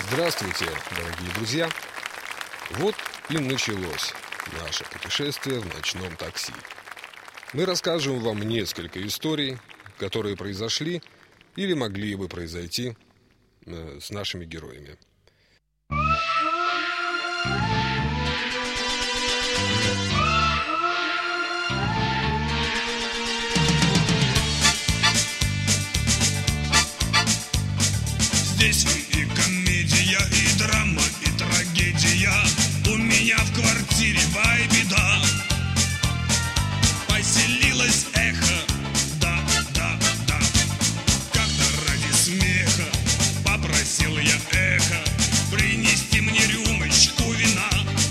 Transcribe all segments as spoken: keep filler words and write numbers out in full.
Здравствуйте, дорогие друзья! Вот и началось наше путешествие в ночном такси. Мы расскажем вам несколько историй, которые произошли или могли бы произойти э, с нашими героями. Здесь и комедия, и драма, и трагедия. У меня в квартире бай-беда. Поселилось эхо, да, да, да. Как-то ради смеха попросил я эхо принести мне рюмочку вина.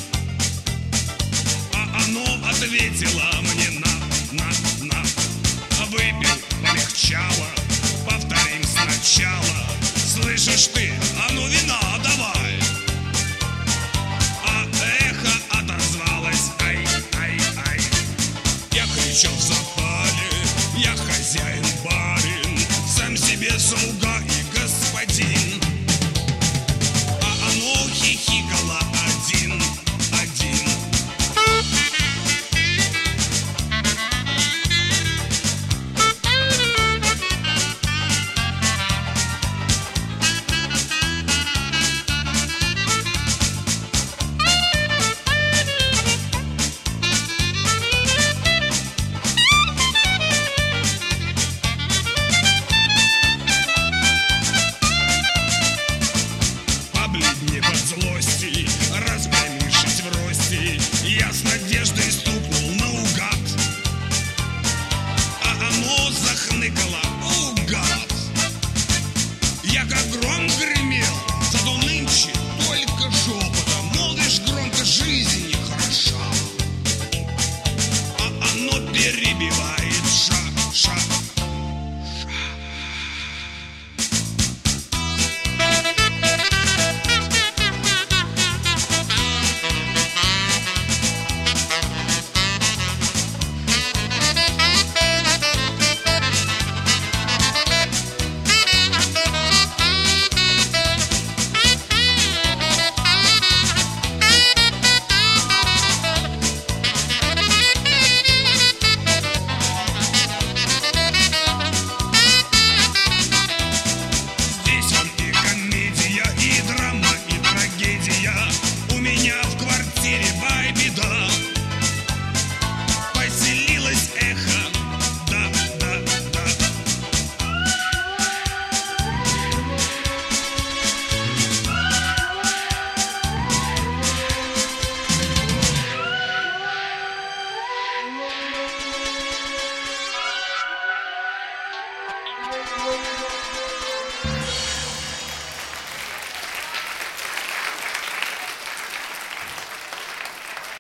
А оно ответило мне на, на, на. Выпил, полегчало, повторим сначала. Слышишь ты, а ну вина давай. А эхо отозвалось, ай, ай, ай. Я кричал в запале, я хозяин, барин, сам себе слуга и господин. А оно хихикало один, один. Побледнев от злости,